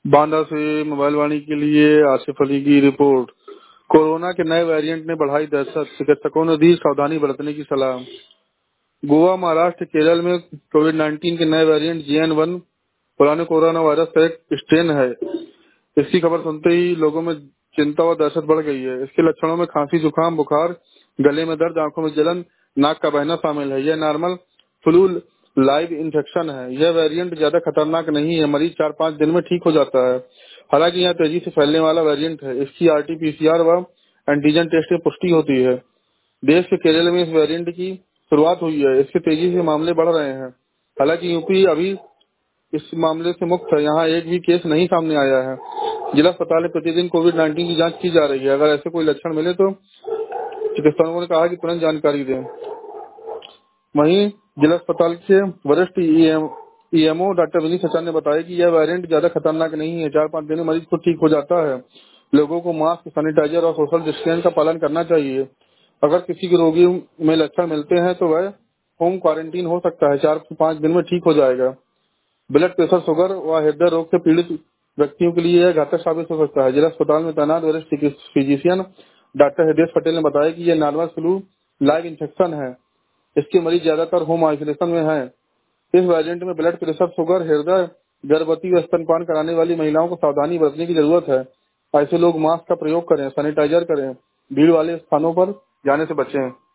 बांदा से मोबाइल वाणी के लिए आसिफ अली की रिपोर्ट। कोरोना के नए वेरिएंट ने बढ़ाई दहशत, चिकित्सकों ने दी सावधानी बरतने की सलाह। गोवा, महाराष्ट्र, केरल में कोविड-19 के नए वेरिएंट JN1 पुराने कोरोना वायरस का एक स्ट्रेन है। इसकी खबर सुनते ही लोगों में चिंता और दहशत बढ़ गई है। इसके लक्षणों में खांसी, जुकाम, बुखार, गले में दर्द, आंखों में जलन, नाक का बहना शामिल है। यह नॉर्मल फ्लू लाइव इन्फेक्शन है। यह वेरिएंट ज्यादा खतरनाक नहीं है। मरीज 4-5 दिन में ठीक हो जाता है। हालांकि यह तेजी से फैलने वाला वेरिएंट है। इसकी RT-PCR व एंटीजन टेस्ट में पुष्टि होती है। देश के केरल में इस वेरिएंट की शुरुआत हुई है। इसके तेजी से मामले बढ़ रहे हैं। हालांकि यूपी अभी इस मामले से मुक्त है। यहाँ एक भी केस नहीं सामने आया है। जिला अस्पताल में प्रतिदिन कोविड-19 की जांच की जा रही है। अगर ऐसे कोई लक्षण मिले तो चिकित्सकों ने कहा कि तुरंत जानकारी दें। वहीं जिला अस्पताल के वरिष्ठ EMO डॉक्टर विनीत सचान ने बताया कि यह वेरिएंट ज्यादा खतरनाक नहीं है। 4-5 दिन में मरीज खुद ठीक हो जाता है। लोगों को मास्क, सैनिटाइजर और सोशल डिस्टेंस का पालन करना चाहिए। अगर किसी के रोगी में लक्षण मिलते हैं तो वह होम क्वारंटीन हो सकता है। 4 से 5 दिन में ठीक हो जाएगा। ब्लड प्रेशर, शुगर व हृदय रोग से पीड़ित व्यक्तियों के लिए यह घातक साबित हो सकता है। जिला अस्पताल में तैनात वरिष्ठ फिजिशियन डॉक्टर हृदय पटेल ने बताया कि यह नॉर्मल फ्लू लाइव इन्फेक्शन है। इसके मरीज ज्यादातर होम आइसोलेशन में हैं। इस वेरिएंट में ब्लड प्रेशर, शुगर, हृदय, गर्भवती व स्तनपान कराने वाली महिलाओं को सावधानी बरतने की जरूरत है। ऐसे लोग मास्क का प्रयोग करें, सैनिटाइजर करें, भीड़ वाले स्थानों पर जाने से बचें।